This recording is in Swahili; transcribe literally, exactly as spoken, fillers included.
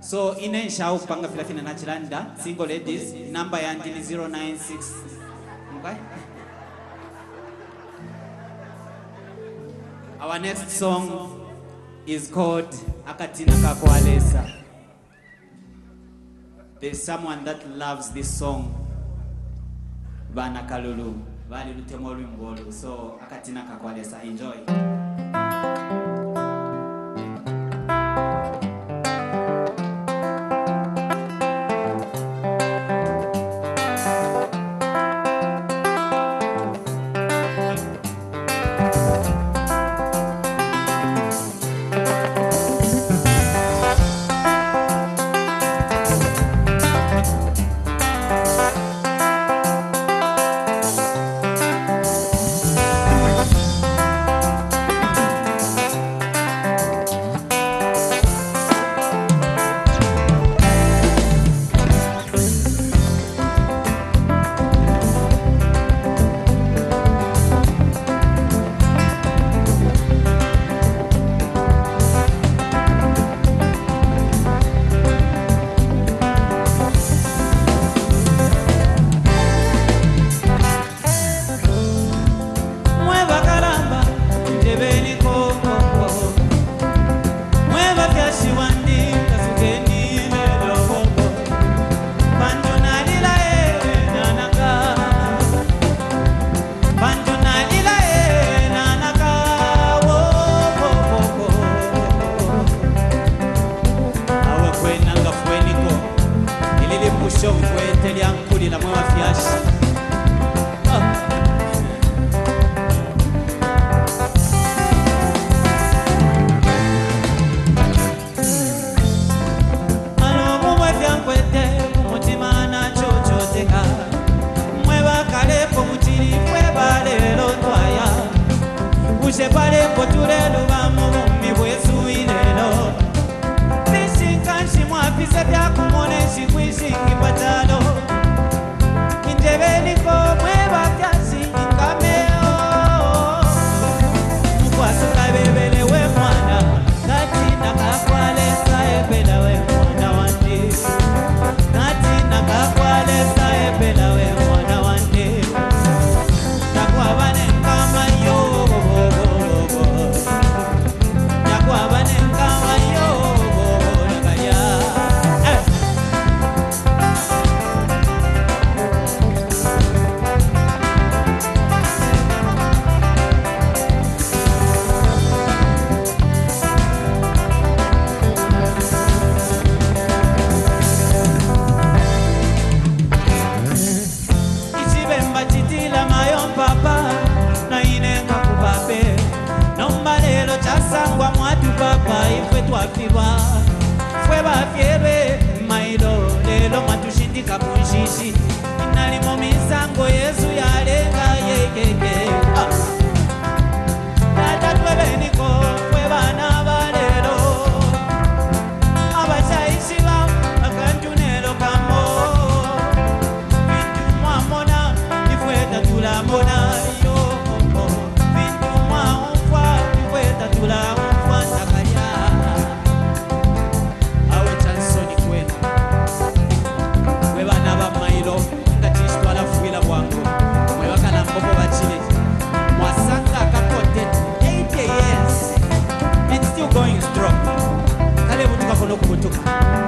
So ine shau panga filafina na chilanda single ladies number yandi zero nine six. Okay. Our next song is called Akatina Kakwalesa. There's someone that loves this song. Bana Kalulu, Vali Lutemolu Mbolu. So Akatina Kakwalesa, enjoy. Fue va fiere, mailo, lelo matushindika kunshishi. Inalimo misango Yesu yalenga yekeke. Nata twebe niko, fue bana balero. Abashaishi ba, akanjunelo kamo. Bintu mwamona, ifueta tula mona yo. Bintu mwamfwa, ifueta tula mfwa takaya. Going strong. Kale mutuka kono kubutuka.